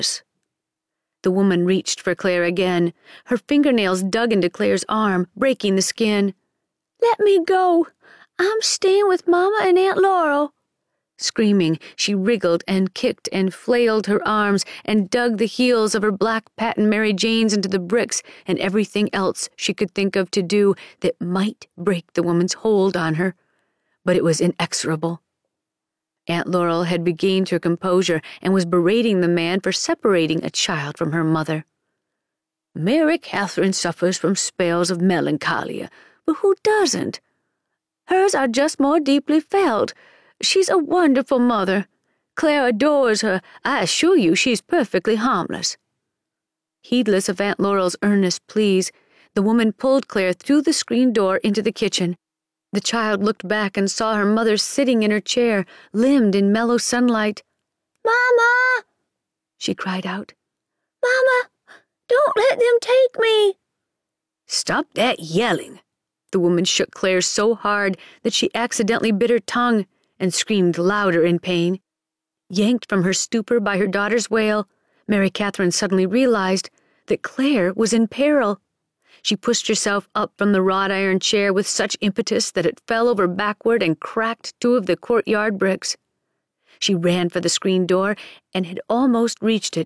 yours." The woman reached for Claire again. Her fingernails dug into Claire's arm, breaking the skin. "Let me go. I'm staying with Mama and Aunt Laurel." Screaming, she wriggled and kicked and flailed her arms and dug the heels of her black patent Mary Janes into the bricks and everything else she could think of to do that might break the woman's hold on her. But it was inexorable. Aunt Laurel had regained her composure and was berating the man for separating a child from her mother. "Mary Catherine suffers from spells of melancholia, but who doesn't? Hers are just more deeply felt. She's a wonderful mother. Claire adores her. I assure you she's perfectly harmless." Heedless of Aunt Laurel's earnest pleas, the woman pulled Claire through the screen door into the kitchen. The child looked back and saw her mother sitting in her chair, limned in mellow sunlight. "Mama!" she cried out. "Mama, don't let them take me!" "Stop that yelling!" The woman shook Claire so hard that she accidentally bit her tongue and screamed louder in pain. Yanked from her stupor by her daughter's wail, Mary Catherine suddenly realized that Claire was in peril. She pushed herself up from the wrought iron chair with such impetus that it fell over backward and cracked 2 of the courtyard bricks. She ran for the screen door and had almost reached it